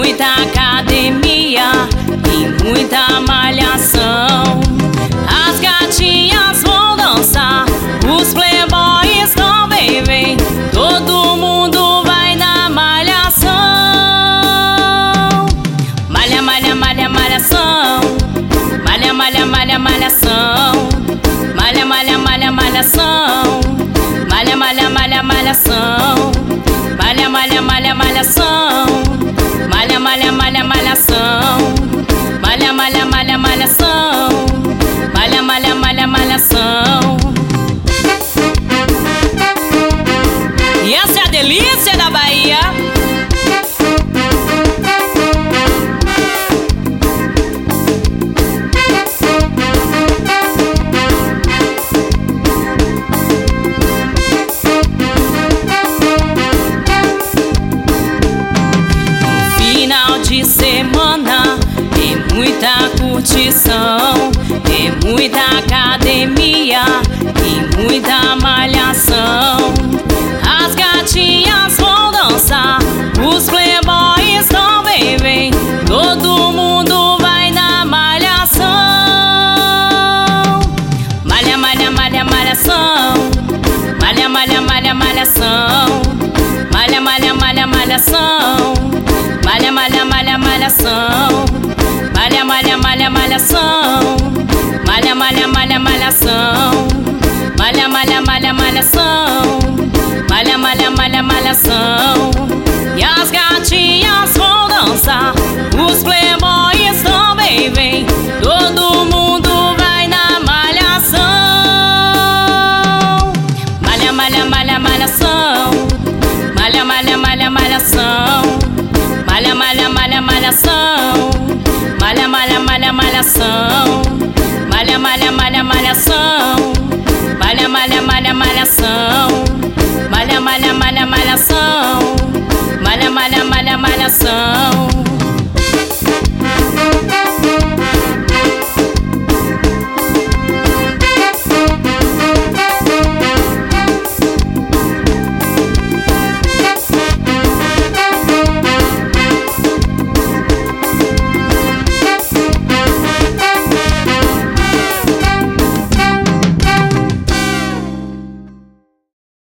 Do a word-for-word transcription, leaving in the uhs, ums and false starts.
muita academia e muita malhação. As gatinhas vão dançar, os playboys também vêm, todo mundo vai na malhação. Malha, malha, malha, malhação. Malha, malha, malha, malhação. Malha, malha, malha, malhação. Malha, malha, malha, malhação. Malha, malha, malha, malhação. Malha, malha, malha, malhação. Malha, malha, malha, malhação. Malha, malha, malha, malhação. E essa é a delícia da Bahia. De semana tem muita curtição, tem muita academia e muita malhação. As gatinhas vão dançar, os playboys também vêm, todo mundo vai na malhação. Malha, malha, malha, malhação. Malha, malha, malha, malhação. Malha, malha, malha, malhação. Malha, malha, malha, malhação. Malha, malha, malha, malhação. Malha, malha, malha, malhação. Malha, malha, malha, malhação. Malha, malha, malha, malhação. E as gatinhas vão dançar, os playboys também vêm, todo mundo vai na malhação. Malha, malha, malha, malhação. Malha, malha, malha, malhação. Malha, malha, malha, malhação. Malha, malha, malha, malhação. Malha, malha, malha, malhação. Malha, malha, malha, malhação. Malha, malha, malha, malhação. Malha, malha, malha, malhação.